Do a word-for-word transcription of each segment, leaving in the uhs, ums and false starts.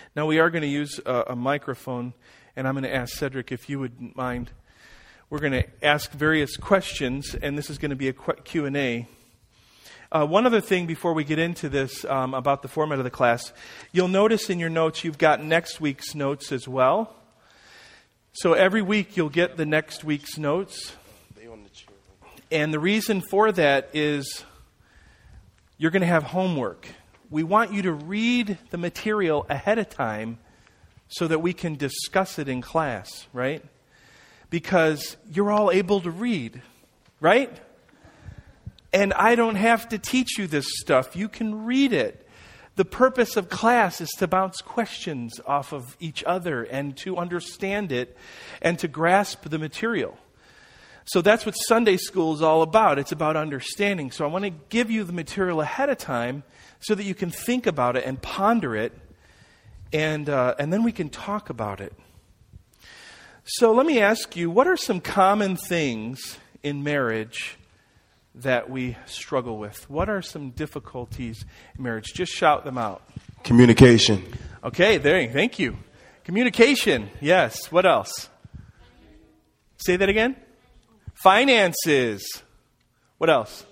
Now we are going to use a, a microphone, and I'm going to ask Cedric if you wouldn't mind. We're going to ask various questions, and this is going to be a Q and A. Uh, one other thing before we get into this um, about the format of the class, you'll notice in your notes you've got next week's notes as well. So every week you'll get the next week's notes. And the reason for that is you're going to have homework. We want you to read the material ahead of time so that we can discuss it in class, right? Because you're all able to read, right? And I don't have to teach you this stuff. You can read it. The purpose of class is to bounce questions off of each other and to understand it and to grasp the material. So that's what Sunday school is all about. It's about understanding. So I want to give you the material ahead of time so that you can think about it and ponder it, and uh, and then we can talk about it. So let me ask you, what are some common things in marriage that we struggle with? What are some difficulties in marriage? Just shout them out. Communication. Okay, there. Thank you. Communication. Yes. What else? Say that again. Finances. What else?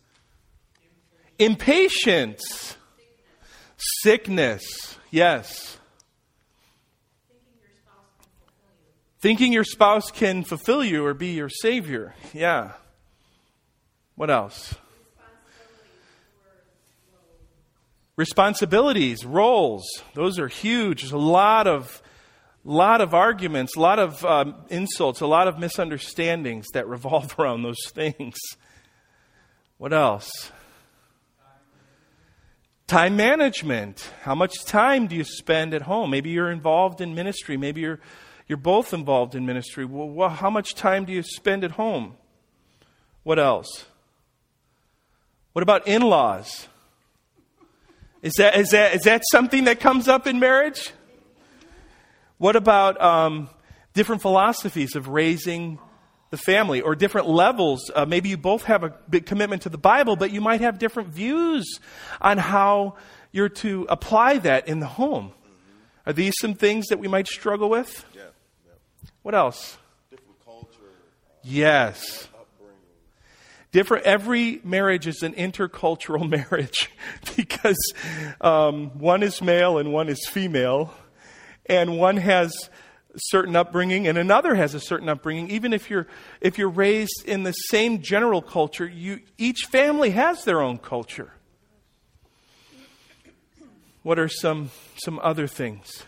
Impatience. Sickness. Yes. Thinking your spouse can fulfill you or be your savior. Yeah. What else? Responsibilities, roles. Those are huge. There's a lot of lot of arguments, a lot of um, insults, a lot of misunderstandings that revolve around those things. What else? Time management. How much time do you spend at home? Maybe you're involved in ministry. Maybe you're you're both involved in ministry. Well, well, how much time do you spend at home? What else? What about in-laws? Is that is that is that something that comes up in marriage? What about um, different philosophies of raising the family, or different levels? Uh, maybe you both have a big commitment to the Bible, but you might have different views on how you're to apply that in the home. Are these some things that we might struggle with? Yeah. yeah. What else? Different culture. Yes. Upbringing. Different. Every marriage is an intercultural marriage because um, one is male and one is female, and one has a certain upbringing and another has a certain upbringing. Even if you're if you're raised in the same general culture, you each family has their own culture. What are some some other things?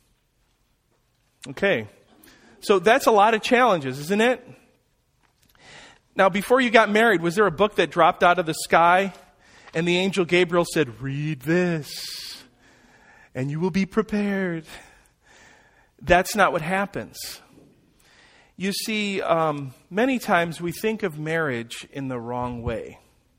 Okay, so that's a lot of challenges, isn't it? Now, before you got married, was there a book that dropped out of the sky and the angel Gabriel said, "Read this, and you will be prepared"? That's not what happens. You see, um, many times we think of marriage in the wrong way.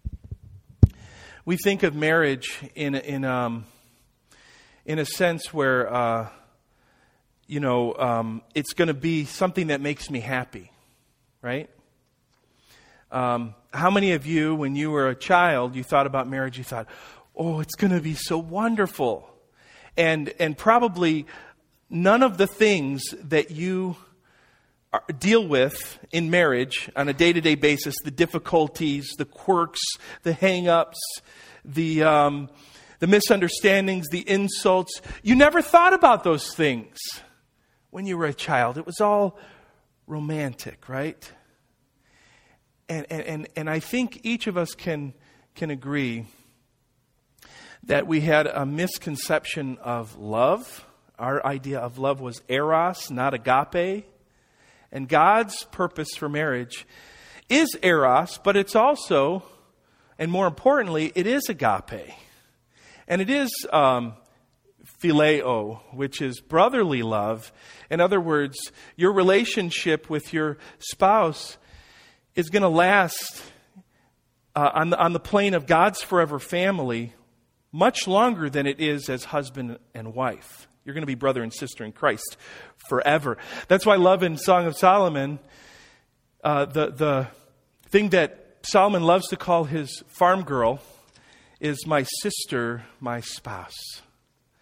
We think of marriage in in um, in a sense where uh, you know um, it's going to be something that makes me happy, right? Um, how many of you, when you were a child, you thought about marriage? You thought, "Oh, it's going to be so wonderful," and and probably none of the things that you are, deal with in marriage on a day-to-day basis, the difficulties, the quirks, the hang-ups, the um, the misunderstandings, the insults, you never thought about those things when you were a child. It was all romantic, right? And and and, and I think each of us can can agree that we had a misconception of love. Our idea of love was eros, not agape. And God's purpose for marriage is eros, but it's also, and more importantly, it is agape. And it is um, phileo, which is brotherly love. In other words, your relationship with your spouse is going to last uh, on the, on the plane of God's forever family much longer than it is as husband and wife. You're going to be brother and sister in Christ forever. That's why I love in Song of Solomon, uh, the, the thing that Solomon loves to call his farm girl is my sister, my spouse.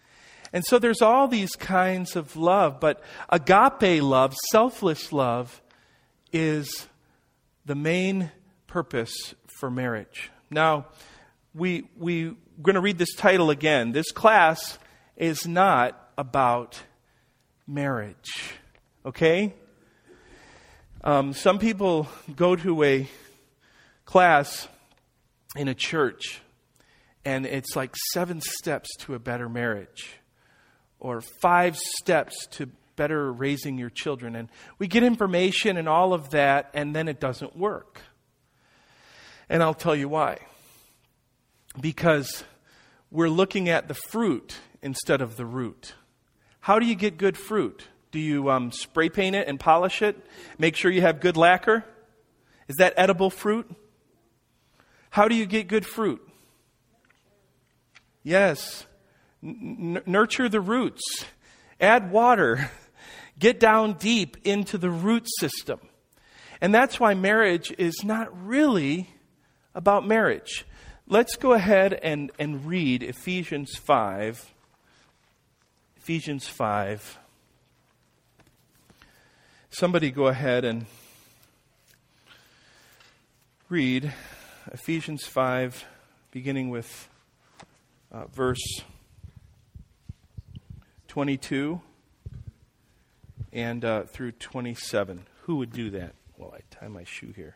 And so there's all these kinds of love, but agape love, selfless love, is the main purpose for marriage. Now, we, we, we're going to read this title again. This class is not about marriage, okay? Um, some people go to a class in a church, and it's like seven steps to a better marriage, or five steps to better raising your children. And we get information and all of that, and then it doesn't work. And I'll tell you why. Because we're looking at the fruit instead of the root. How do you get good fruit? Do you um, spray paint it and polish it? Make sure you have good lacquer? Is that edible fruit? How do you get good fruit? Yes. N- nurture the roots. Add water. Get down deep into the root system. And that's why marriage is not really about marriage. Let's go ahead and, and read Ephesians five. Ephesians five. Somebody go ahead and read Ephesians five, beginning with uh, verse twenty-two and uh, through twenty-seven. Who would do that? Well, I tie my shoe here.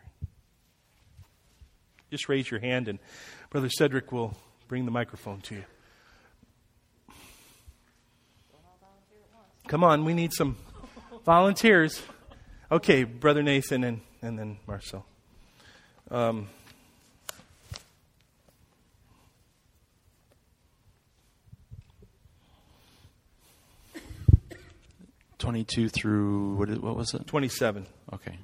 Just raise your hand and Brother Cedric will bring the microphone to you. Come on, we need some volunteers. Okay, Brother Nathan and, and then Marcel. Um, twenty-two through, what, is, what was it? twenty-seven. Okay.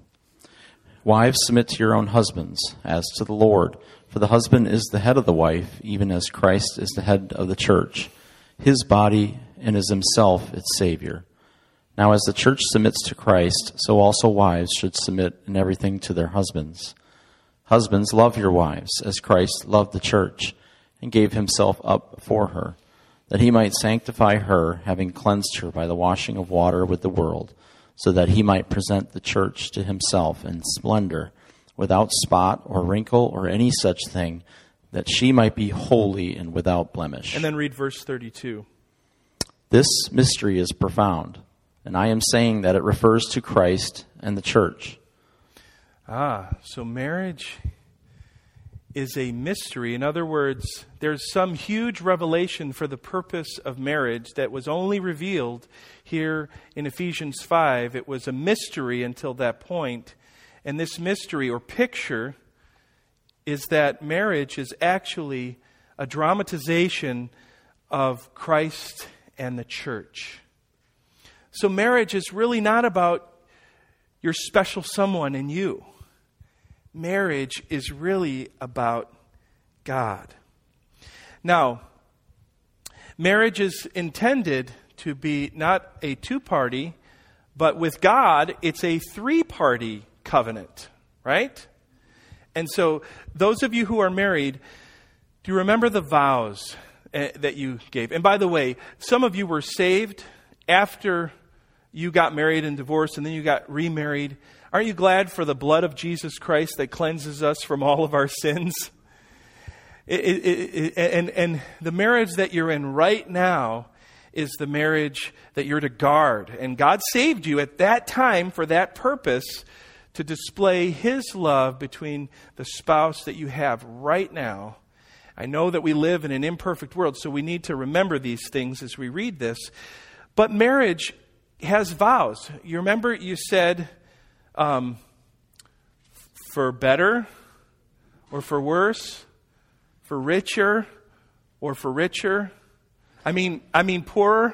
Wives, submit to your own husbands, as to the Lord. For the husband is the head of the wife, even as Christ is the head of the church, his body, and is himself its Savior. Now as the church submits to Christ, so also wives should submit in everything to their husbands. Husbands, love your wives, as Christ loved the church, and gave himself up for her, that he might sanctify her, having cleansed her by the washing of water with the word, so that he might present the church to himself in splendor, without spot or wrinkle or any such thing, that she might be holy and without blemish. And then read verse thirty-two. This mystery is profound, and I am saying that it refers to Christ and the church. Ah, so marriage is a mystery. In other words, there's some huge revelation for the purpose of marriage that was only revealed here in Ephesians five. It was a mystery until that point. And this mystery or picture is that marriage is actually a dramatization of Christ and the church. So marriage is really not about your special someone and you. Marriage is really about God. Now, marriage is intended to be not a two-party, but with God, it's a three-party covenant, right? And so, those of you who are married, do you remember the vows uh, that you gave? And by the way, some of you were saved after you got married and divorced, and then you got remarried. Aren't you glad for the blood of Jesus Christ that cleanses us from all of our sins? It, it, it, and, and the marriage that you're in right now is the marriage that you're to guard. And God saved you at that time for that purpose, to display His love between the spouse that you have right now. I know that we live in an imperfect world, so we need to remember these things as we read this. But marriage has vows. You remember you said, um, for better or for worse, for richer or for richer. I mean, I mean poorer,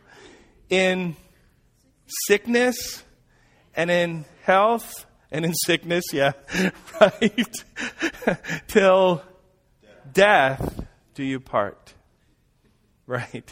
in sickness and in health and in sickness, yeah, right? Till death do you part, right?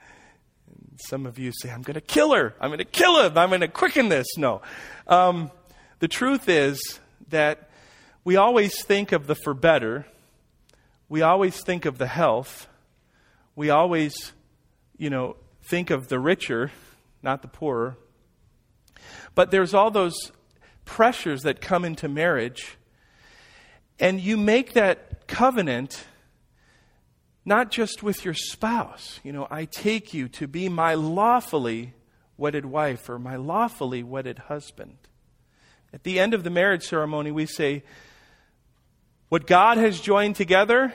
Some of you say, I'm going to kill her. I'm going to kill him. I'm going to quicken this. No. Um, the truth is that we always think of the for better. We always think of the health. We always you know, think of the richer, not the poorer. But there's all those pressures that come into marriage. And you make that covenant not just with your spouse. You know, I take you to be my lawfully wedded wife or my lawfully wedded husband. At the end of the marriage ceremony, we say, what God has joined together,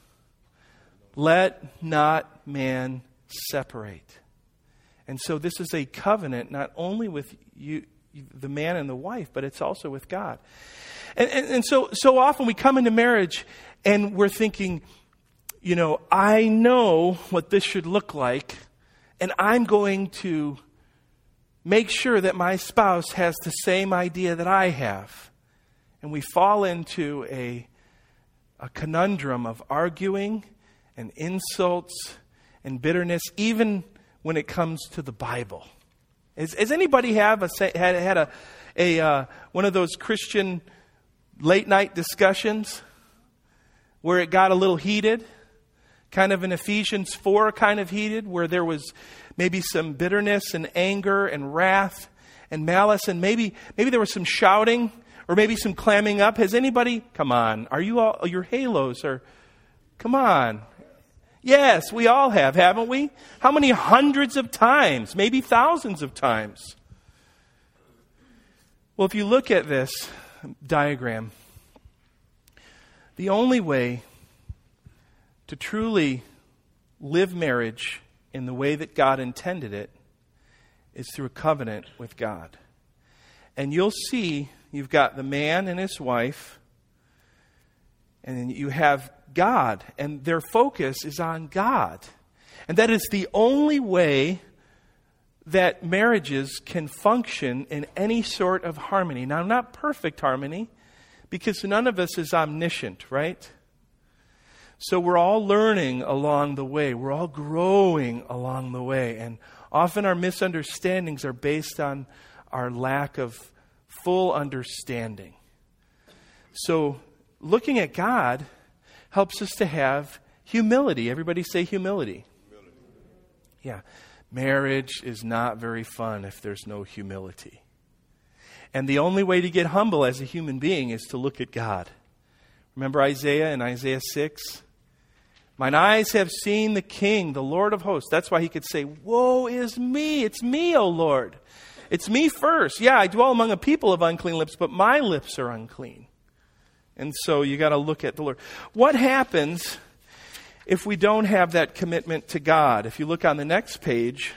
let not man separate. And so this is a covenant not only with you, the man and the wife, but it's also with God. And, and, and so, so often we come into marriage and we're thinking, you know, I know what this should look like, and I'm going to make sure that my spouse has the same idea that I have. And we fall into a, a conundrum of arguing and insults and bitterness, even when it comes to the Bible. Has, has anybody have a, had, had a, a uh, one of those Christian late night discussions where it got a little heated? Kind of in Ephesians four kind of heated, where there was maybe some bitterness and anger and wrath and malice, and maybe maybe there was some shouting or maybe some clamming up. Has anybody, come on, are you all, your halos are, come on. Yes, we all have, haven't we? How many hundreds of times, maybe thousands of times? Well, if you look at this diagram, the only way to truly live marriage in the way that God intended it is through a covenant with God. And you'll see you've got the man and his wife, and then you have God, and their focus is on God. And that is the only way that marriages can function in any sort of harmony. Now, not perfect harmony, because none of us is omniscient, right? So we're all learning along the way. We're all growing along the way. And often our misunderstandings are based on our lack of full understanding. So looking at God helps us to have humility. Everybody say humility. Humility. Yeah. Marriage is not very fun if there's no humility. And the only way to get humble as a human being is to look at God. Remember Isaiah in Isaiah six? Mine eyes have seen the King, the Lord of hosts. That's why he could say, woe is me. It's me, O Lord. It's me first. Yeah, I dwell among a people of unclean lips, but my lips are unclean. And so you got to look at the Lord. What happens if we don't have that commitment to God? If you look on the next page,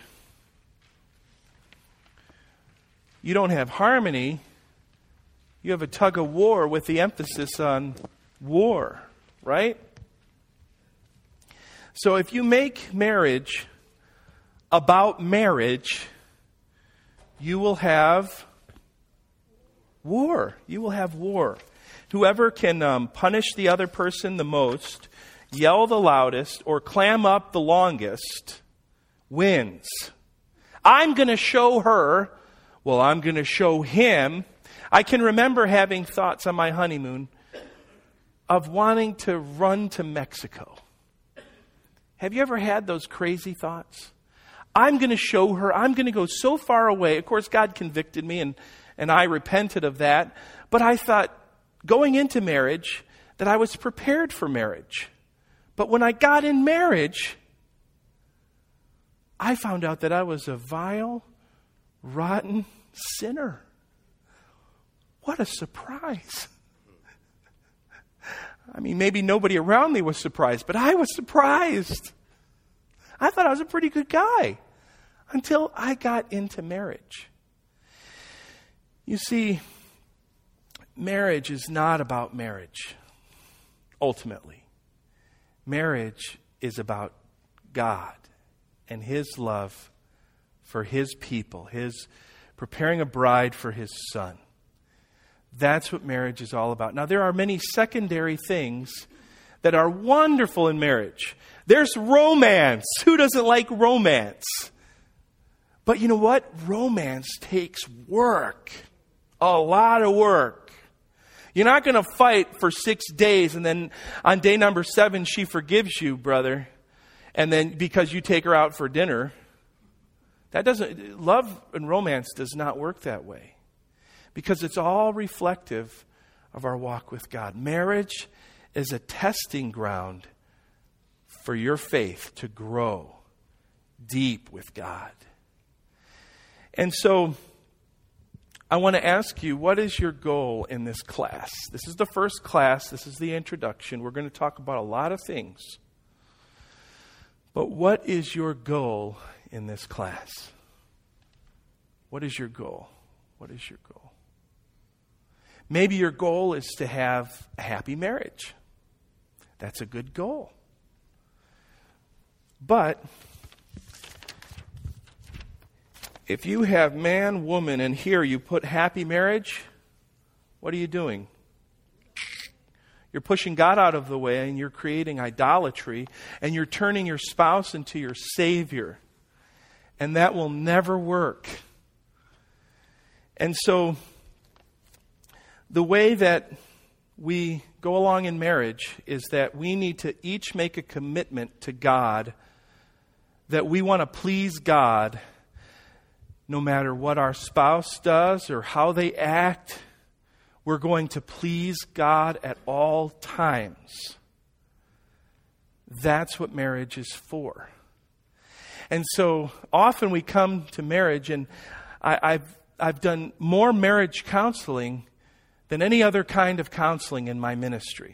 you don't have harmony. You have a tug of war with the emphasis on war, right? So if you make marriage about marriage, you will have war. You will have war. Whoever can um, punish the other person the most, yell the loudest, or clam up the longest, wins. I'm going to show her, well, I'm going to show him. I can remember having thoughts on my honeymoon of wanting to run to Mexico. Have you ever had those crazy thoughts? I'm going to show her. I'm going to go so far away. Of course, God convicted me, and, and I repented of that. But I thought, going into marriage, that I was prepared for marriage. But when I got in marriage, I found out that I was a vile, rotten sinner. What a surprise. I mean, maybe nobody around me was surprised, but I was surprised. I thought I was a pretty good guy until I got into marriage. You see, marriage is not about marriage, ultimately. Marriage is about God and His love for His people, His preparing a bride for His Son. That's what marriage is all about. Now, there are many secondary things that are wonderful in marriage. There's romance. Who doesn't like romance? But you know what? Romance takes work. A lot of work. You're not going to fight for six days and then on day number seven, she forgives you, brother. And then because you take her out for dinner, that doesn't, love and romance does not work that way. Because it's all reflective of our walk with God. Marriage is a testing ground for your faith to grow deep with God. And so, I want to ask you, what is your goal in this class? This is the first class. This is the introduction. We're going to talk about a lot of things. But what is your goal in this class? What is your goal? What is your goal? Maybe your goal is to have a happy marriage. That's a good goal. But if you have man, woman, and here you put happy marriage, what are you doing? You're pushing God out of the way and you're creating idolatry and you're turning your spouse into your savior. And that will never work. And so, the way that we go along in marriage is that we need to each make a commitment to God that we want to please God no matter what our spouse does or how they act. We're going to please God at all times. That's what marriage is for. And so often we come to marriage, and I, I've, I've done more marriage counseling than any other kind of counseling in my ministry.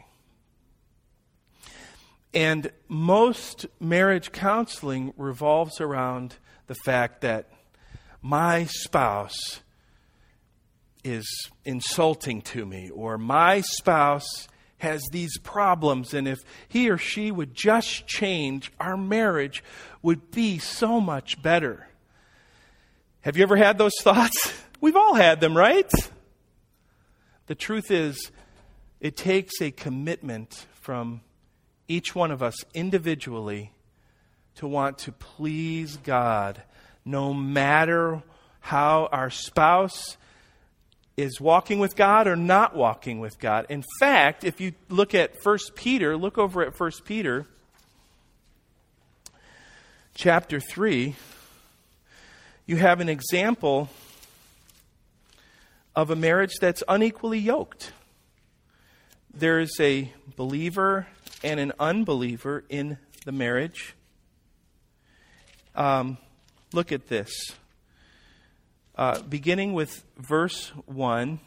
And most marriage counseling revolves around the fact that my spouse is insulting to me, or my spouse has these problems, and if he or she would just change, our marriage would be so much better. Have you ever had those thoughts? We've all had them, right? The truth is, it takes a commitment from each one of us individually to want to please God, no matter how our spouse is walking with God or not walking with God. In fact, if you look at First Peter, look over at First Peter chapter three, you have an example of a marriage that's unequally yoked. There is a believer and an unbeliever in the marriage. Um, look at this. Uh, beginning with verse one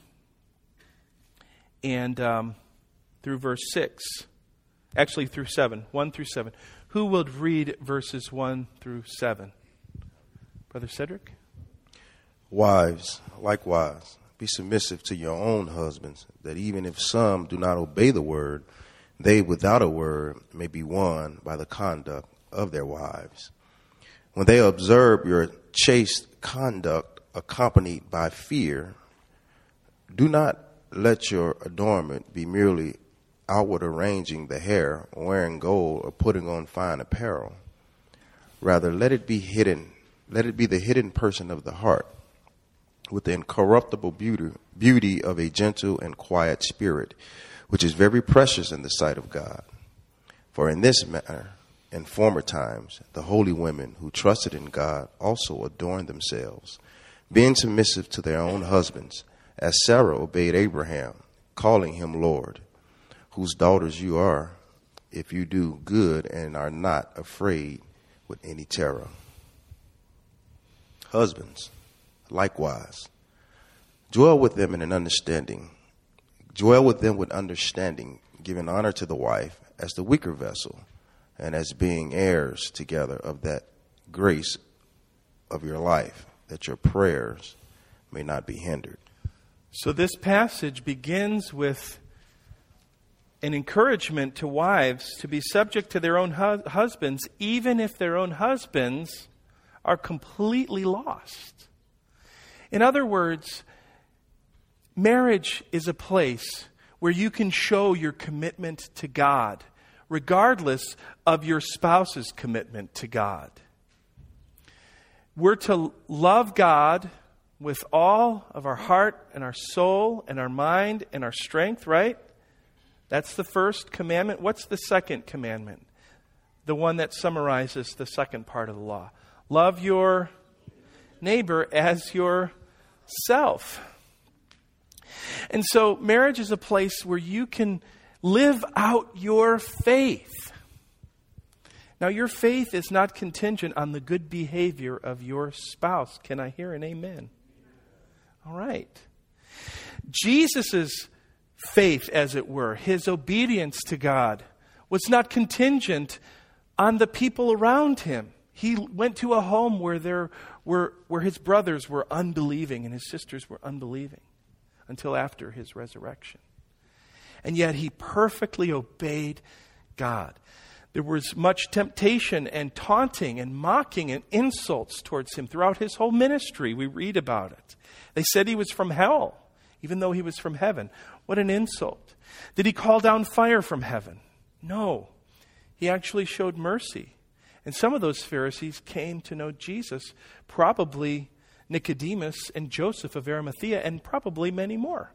and um, through verse six. Actually, through seven. one through seven. Who would read verses one through seven? Brother Cedric? Wives, likewise, be submissive to your own husbands, that even if some do not obey the word, they without a word may be won by the conduct of their wives. When they observe your chaste conduct accompanied by fear, do not let your adornment be merely outward arranging the hair, wearing gold, or putting on fine apparel. Rather, let it be hidden, let it be the hidden person of the heart, with the incorruptible beauty, beauty of a gentle and quiet spirit, which is very precious in the sight of God. For in this manner, in former times, the holy women who trusted in God also adorned themselves, being submissive to their own husbands, as Sarah obeyed Abraham, calling him Lord, whose daughters you are, if you do good and are not afraid with any terror. Husbands, likewise, dwell with them in an understanding, dwell with them with understanding, giving honor to the wife as the weaker vessel, and as being heirs together of that grace of your life, that your prayers may not be hindered. So this passage begins with an encouragement to wives to be subject to their own hu- husbands, even if their own husbands are completely lost. In other words, marriage is a place where you can show your commitment to God, regardless of your spouse's commitment to God. We're to love God with all of our heart and our soul and our mind and our strength, right? That's the first commandment. What's the second commandment? the one that summarizes the second part of the law. Love your neighbor as yourself. And so marriage is a place where you can live out your faith. Now, your faith is not contingent on the good behavior of your spouse. Can I hear an amen? All right. Jesus' faith, as it were, his obedience to God, was not contingent on the people around him. He went to a home where there were where his brothers were unbelieving and his sisters were unbelieving until after his resurrection. And yet he perfectly obeyed God. There was much temptation and taunting and mocking and insults towards him throughout his whole ministry. We read about it. They said he was from hell, even though he was from heaven. What an insult. Did he call down fire from heaven? No. He actually showed mercy. And some of those Pharisees came to know Jesus, probably Nicodemus and Joseph of Arimathea, and probably many more.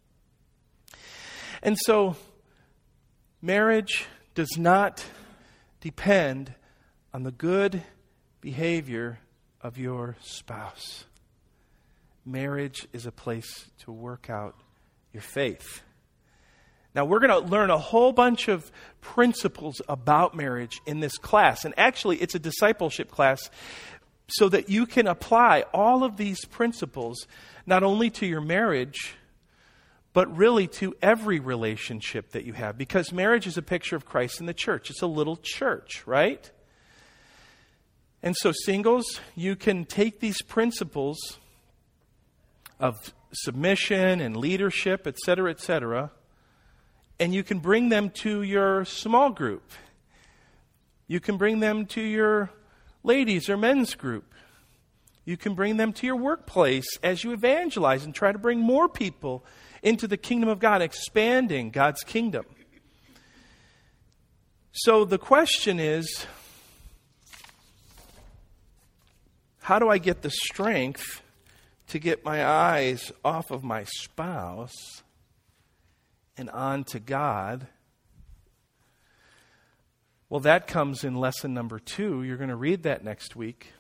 And so, marriage does not depend on the good behavior of your spouse. Marriage is a place to work out your faith. Now, we're going to learn a whole bunch of principles about marriage in this class. And actually, it's a discipleship class so that you can apply all of these principles not only to your marriage, but really to every relationship that you have. Because marriage is a picture of Christ in the church. It's a little church, right? And so singles, you can take these principles of submission and leadership, et cetera, et cetera, and you can bring them to your small group. You can bring them to your ladies or men's group. You can bring them to your workplace as you evangelize and try to bring more people into the kingdom of God, expanding God's kingdom. So the question is, how do I get the strength to get my eyes off of my spouse and on to God? Well, that comes in lesson number two. You're going to read that next week.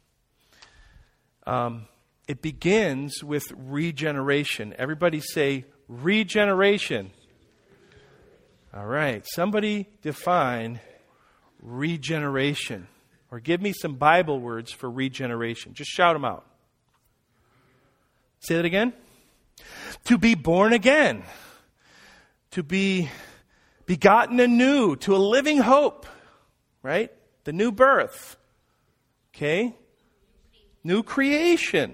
Um, it begins with regeneration. Everybody say regeneration. All right. Somebody define regeneration. Or give me some Bible words for regeneration. Just shout them out. Say that again. To be born again. To be begotten anew. To a living hope. Right? The new birth. Okay? New creation.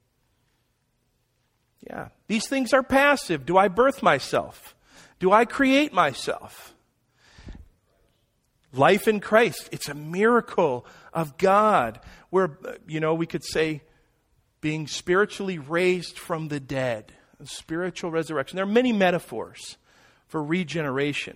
Yeah. These things are passive. Do I birth myself? Do I create myself? Life in Christ. It's a miracle of God. Where, you know, we could say being spiritually raised from the dead. A spiritual resurrection. There are many metaphors for regeneration.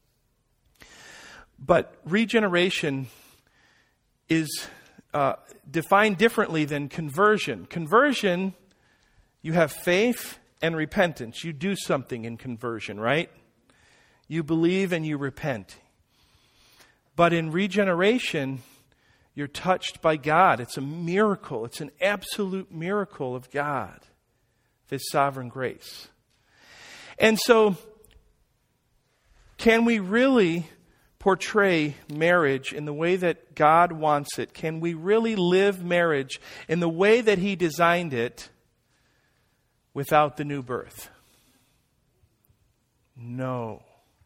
But regeneration is uh, defined differently than conversion. Conversion, you have faith and repentance. You do something in conversion, right? You believe and you repent. But in regeneration, you're touched by God. It's a miracle. It's an absolute miracle of God, His sovereign grace. And so, can we really portray marriage in the way that God wants it? Can we really live marriage in the way that He designed it without the new birth? No.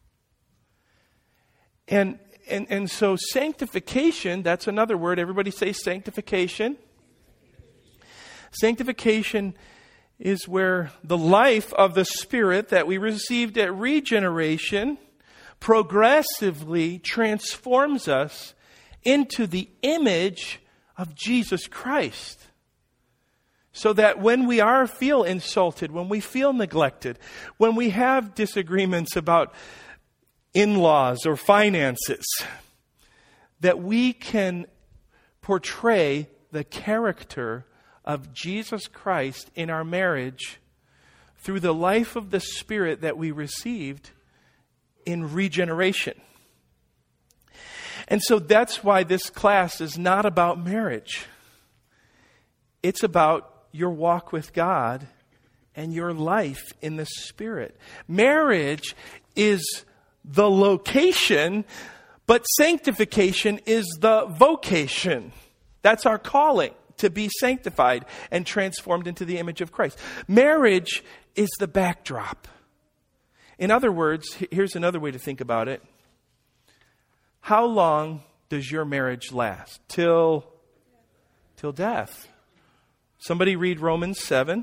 And and and so sanctification, that's another word. Everybody say sanctification. Sanctification is where the life of the Spirit that we received at regeneration progressively transforms us into the image of Jesus Christ. So that when we are feel insulted, when we feel neglected, when we have disagreements about in-laws or finances, that we can portray the character of Jesus Christ in our marriage through the life of the Spirit that we received in regeneration. And so that's why this class is not about marriage. It's about your walk with God and your life in the Spirit. Marriage is the location, but sanctification is the vocation. That's our calling, to be sanctified and transformed into the image of Christ. Marriage is the backdrop. In other words, here's another way to think about it. How long does your marriage last? Till, till death. Somebody read Romans seven,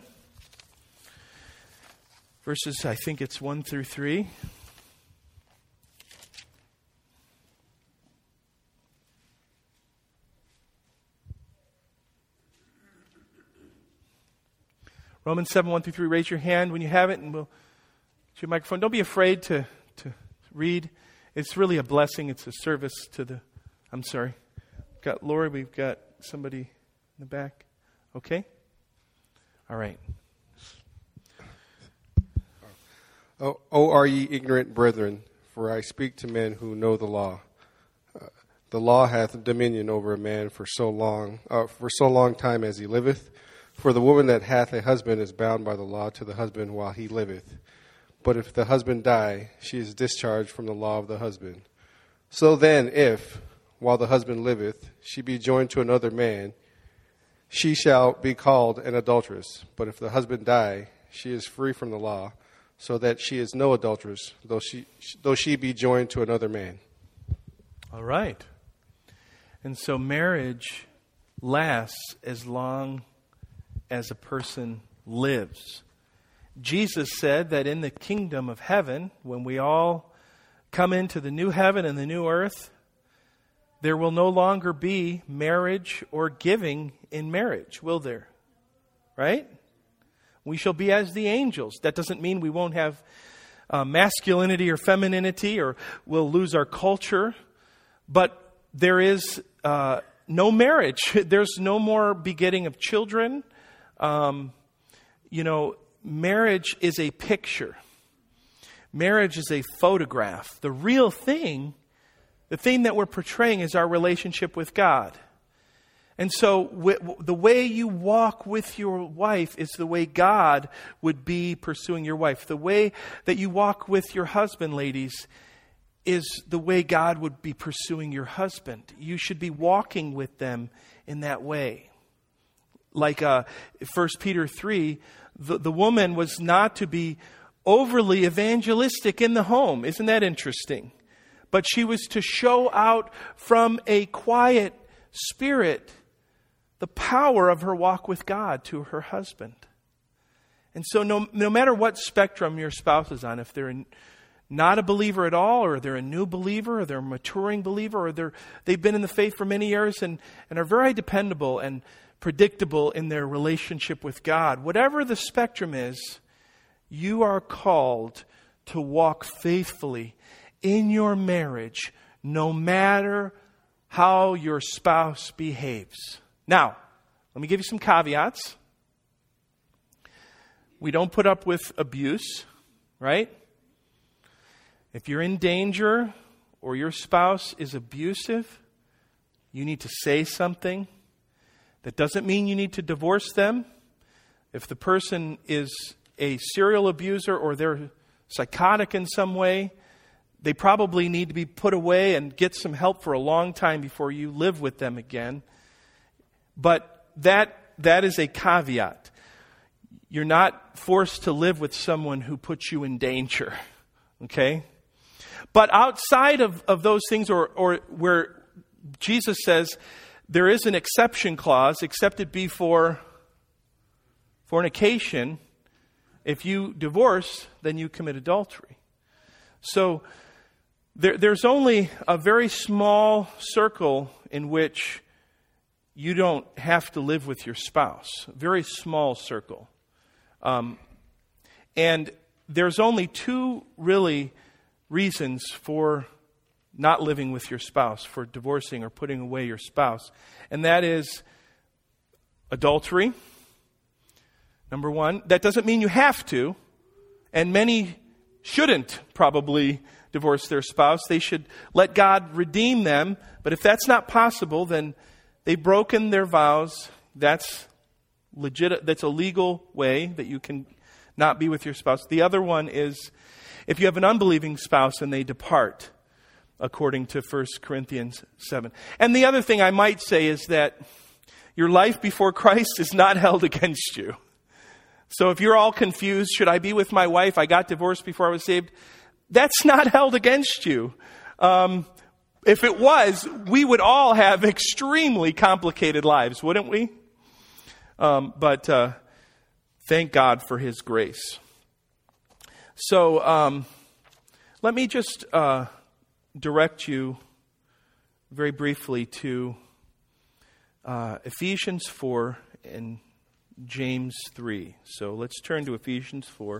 verses, I think it's one through three. Romans seven, one through three. Raise your hand when you have it, and we'll get your microphone. Don't be afraid to, to read. It's really a blessing. It's a service to the... I'm sorry. We've got Lori. We've got somebody in the back. Okay? All right. O, o are ye ignorant, brethren, for I speak to men who know the law. Uh, the law hath dominion over a man for so long, uh, for so long time as he liveth. For the woman that hath a husband is bound by the law to the husband while he liveth. But if the husband die, she is discharged from the law of the husband. So then, if, while the husband liveth, she be joined to another man, she shall be called an adulteress. But if the husband die, she is free from the law, so that she is no adulteress, though she though she be joined to another man. All right. And so marriage lasts as long as a person lives. Jesus said that in the kingdom of heaven, when we all come into the new heaven and the new earth, there will no longer be marriage or giving in marriage, will there? Right? We shall be as the angels. That doesn't mean we won't have uh, masculinity or femininity, or we'll lose our culture. But there is uh, no marriage. There's no more begetting of children. Um, you know, marriage is a picture. Marriage is a photograph. The real thing, the thing that we're portraying, is our relationship with God. And so w- the way you walk with your wife is the way God would be pursuing your wife. The way that you walk with your husband, ladies, is the way God would be pursuing your husband. You should be walking with them in that way. Like uh, First Peter three, the, the woman was not to be overly evangelistic in the home. Isn't that interesting? But she was to show out from a quiet spirit the power of her walk with God to her husband. And so no, no matter what spectrum your spouse is on, if they're not a believer at all, or they're a new believer, or they're a maturing believer, or they're, they've been in the faith for many years and, and are very dependable and predictable in their relationship with God, whatever the spectrum is, you are called to walk faithfully in your marriage, no matter how your spouse behaves. Now, let me give you some caveats. We don't put up with abuse, right? If you're in danger or your spouse is abusive, you need to say something. That doesn't mean you need to divorce them. If the person is a serial abuser or they're psychotic in some way, they probably need to be put away and get some help for a long time before you live with them again. But that that is a caveat. You're not forced to live with someone who puts you in danger. Okay? But outside of, of those things, or, or where Jesus says there is an exception clause, except it be for fornication, if you divorce, then you commit adultery. So there, there's only a very small circle in which you don't have to live with your spouse. A very small circle. Um, and there's only two really reasons for not living with your spouse, for divorcing or putting away your spouse. And that is adultery, number one. That doesn't mean you have to, and many shouldn't probably divorce their spouse. They should let God redeem them. But if that's not possible, then they've broken their vows. That's legit. That's a legal way that you can not be with your spouse. The other one is if you have an unbelieving spouse and they depart, according to First Corinthians seven. And the other thing I might say is that your life before Christ is not held against you. So if you're all confused, should I be with my wife? I got divorced before I was saved. That's not held against you. Um, if it was, we would all have extremely complicated lives, wouldn't we? Um, but uh, thank God for His grace. So um, let me just uh, direct you very briefly to uh, Ephesians four and James three. So let's turn to Ephesians four.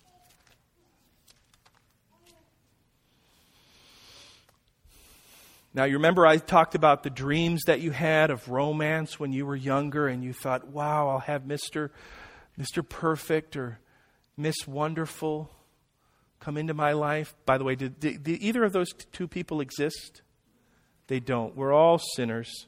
Now, you remember I talked about the dreams that you had of romance when you were younger, and you thought, wow, I'll have Mister Mister Perfect or Miss Wonderful come into my life. By the way, did, did, did either of those two people exist? They don't. We're all sinners.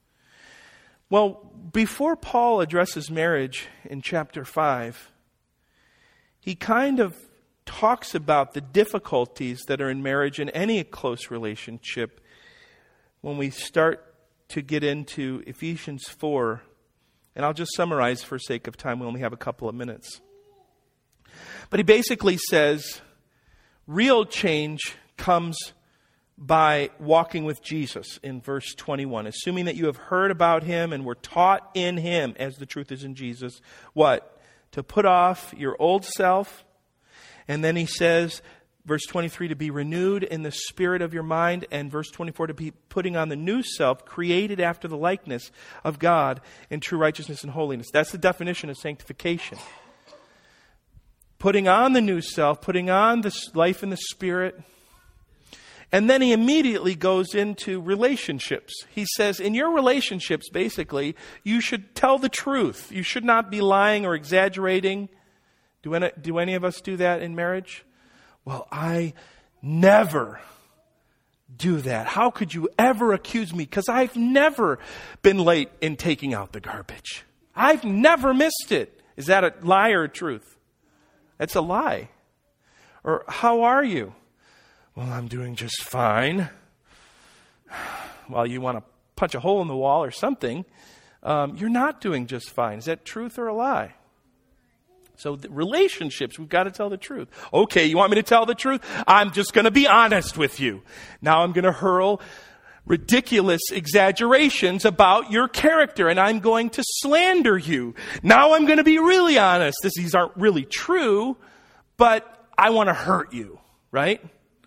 Well, before Paul addresses marriage in chapter five, he kind of talks about the difficulties that are in marriage in any close relationship when we start to get into Ephesians four. And I'll just summarize for sake of time. We only have a couple of minutes. But he basically says real change comes by walking with Jesus in verse twenty-one. Assuming that you have heard about Him and were taught in Him, as the truth is in Jesus, what? To put off your old self. And then he says, verse twenty-three, to be renewed in the spirit of your mind. And verse twenty-four, to be putting on the new self, created after the likeness of God in true righteousness and holiness. That's the definition of sanctification. Putting on the new self, putting on the life in the Spirit. And then he immediately goes into relationships. He says, in your relationships, basically, you should tell the truth. You should not be lying or exaggerating. Do any, do any of us do that in marriage? Well, I never do that. How could you ever accuse me? Because I've never been late in taking out the garbage. I've never missed it. Is that a lie or a truth? That's a lie. Or how are you? Well, I'm doing just fine. Well, you want to punch a hole in the wall or something. Um, you're not doing just fine. Is that truth or a lie? So the relationships, we've got to tell the truth. Okay, you want me to tell the truth? I'm just going to be honest with you. Now I'm going to hurl ridiculous exaggerations about your character, and I'm going to slander you. Now I'm going to be really honest. This, these aren't really true, but I want to hurt you, right?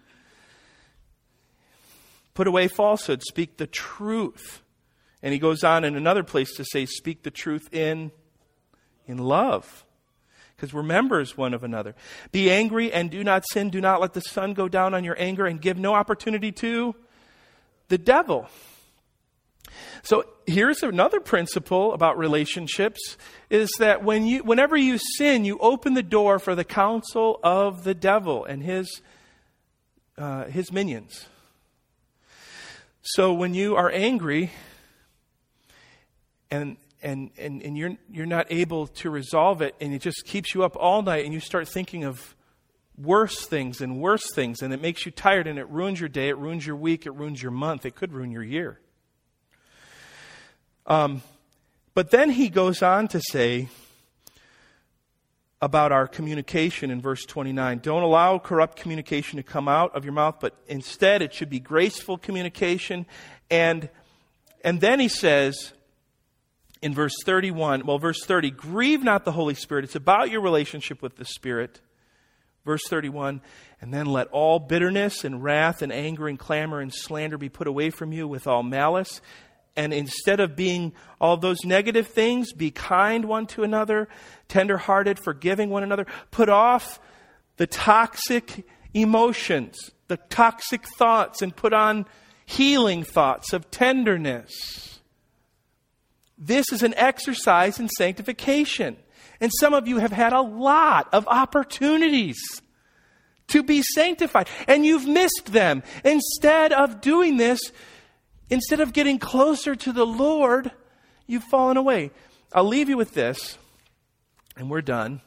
Put away falsehood, speak the truth. And he goes on in another place to say, speak the truth in, in love. Because we're members one of another. Be angry and do not sin. Do not let the sun go down on your anger, and give no opportunity to the devil. So here's another principle about relationships, is that when you, whenever you sin, you open the door for the counsel of the devil and his, uh, his minions. So when you are angry and and and, and you're you're not able to resolve it, and it just keeps you up all night, and you start thinking of worse things and worse things, and it makes you tired, and it ruins your day, it ruins your week, it ruins your month, it could ruin your year. Um, but then he goes on to say about our communication in verse twenty-nine. Don't allow corrupt communication to come out of your mouth, but instead it should be graceful communication. And, and then he says in verse thirty-one, well, verse thirty, grieve not the Holy Spirit. It's about your relationship with the Spirit. Verse thirty-one, and then let all bitterness and wrath and anger and clamor and slander be put away from you with all malice. And instead of being all those negative things, be kind one to another, tenderhearted, forgiving one another. Put off the toxic emotions, the toxic thoughts, and put on healing thoughts of tenderness. This is an exercise in sanctification. And some of you have had a lot of opportunities to be sanctified. And you've missed them. Instead of doing this, instead of getting closer to the Lord, you've fallen away. I'll leave you with this, and we're done.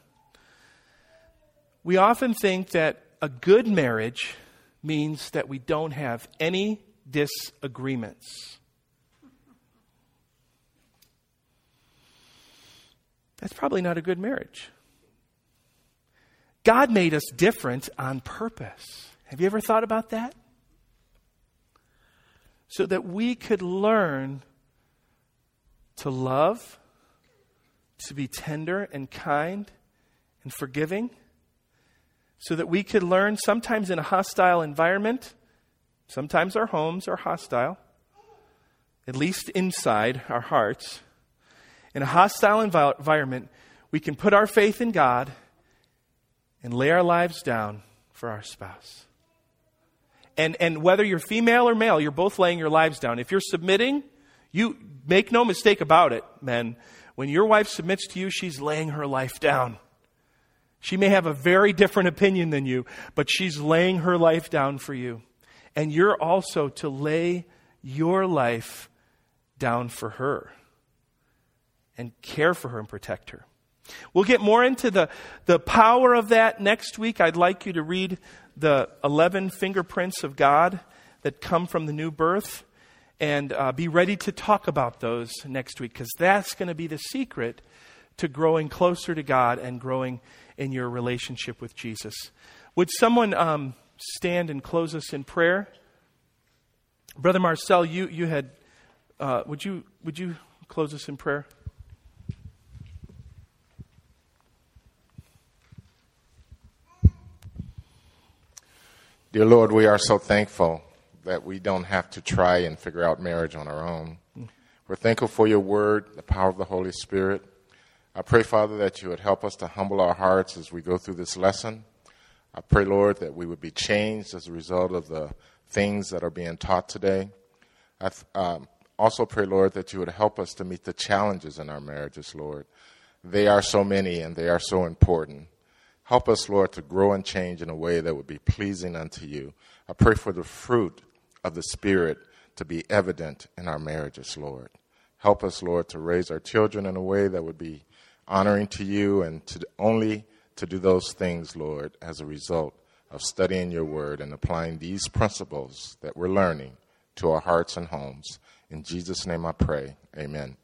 We often think that a good marriage means that we don't have any disagreements. That's probably not a good marriage. God made us different on purpose. Have you ever thought about that? So that we could learn to love, to be tender and kind and forgiving, so that we could learn sometimes in a hostile environment. Sometimes our homes are hostile, at least inside our hearts. In a hostile envi- environment, we can put our faith in God and lay our lives down for our spouse. And, and whether you're female or male, you're both laying your lives down. If you're submitting, you make no mistake about it, men. When your wife submits to you, she's laying her life down. She may have a very different opinion than you, but she's laying her life down for you. And you're also to lay your life down for her and care for her and protect her. We'll get more into the, the power of that next week. I'd like you to read the eleven fingerprints of God that come from the new birth, and uh, be ready to talk about those next week, because that's going to be the secret to growing closer to God and growing in your relationship with Jesus. Would someone um, stand and close us in prayer? Brother Marcel, you you had. Uh, would you would you close us in prayer? Dear Lord, we are so thankful that we don't have to try and figure out marriage on our own. We're thankful for your word, the power of the Holy Spirit. I pray, Father, that you would help us to humble our hearts as we go through this lesson. I pray, Lord, that we would be changed as a result of the things that are being taught today. I um, also pray, Lord, that you would help us to meet the challenges in our marriages, Lord. They are so many and they are so important. Help us, Lord, to grow and change in a way that would be pleasing unto you. I pray for the fruit of the Spirit to be evident in our marriages, Lord. Help us, Lord, to raise our children in a way that would be honoring to you, and to only to do those things, Lord, as a result of studying your word and applying these principles that we're learning to our hearts and homes. In Jesus' name I pray. Amen.